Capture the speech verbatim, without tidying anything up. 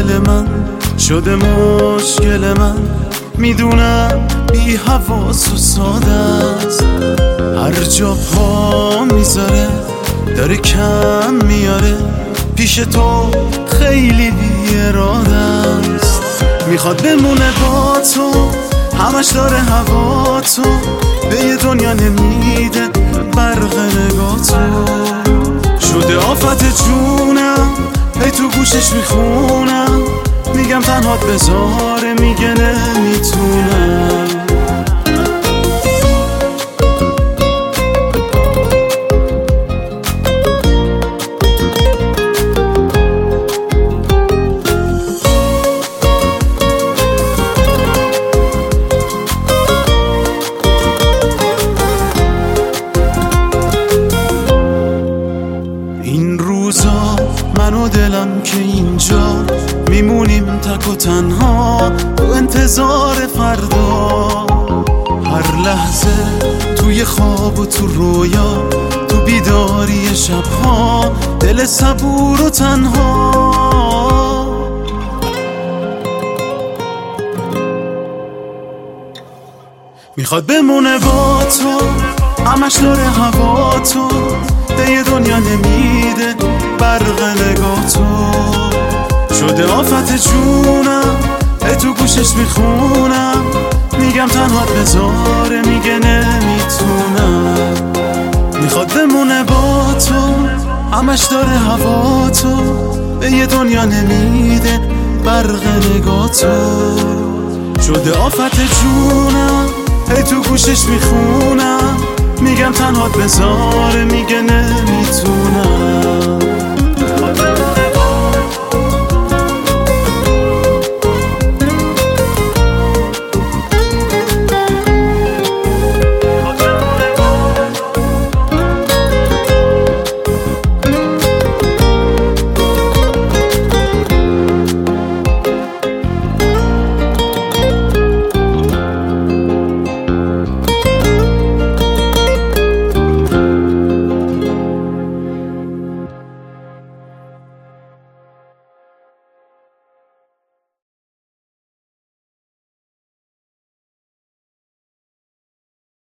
دل من شده مشکل من، میدونم بی حواس و ساده است، هر جا پا میذاره داره کم میاره، پیش تو خیلی بی اراده است، میخواد بمونه با تو، همش داره هوا تو، به یه دنیا نمیده برق نگاه تو، شده آفت جونم هی تو گوشش میخونم، میگم تنهات بذاره میگه نمیتونم. این روزا من و دلم که اینجا میمونیم تک و تنها تو انتظار فردا، هر لحظه توی خواب و تو رویا، تو بیداری شبها دل صبور و تنها، میخواد بمونه با تو، همش داره هوا تو، به یه دنیا نمیده برق نگاه تو، شده آفت جونم ای تو گوشش میخونم، میگم تنهات بذاره میگه نمیتونم، میخواد بمونه با تو، همش داره هوا تو، به یه دنیا نمیده برق نگاه تو، شده آفت جونم ای تو گوشش میخونم، میگم تنهات بذاره میگه نمیتونم.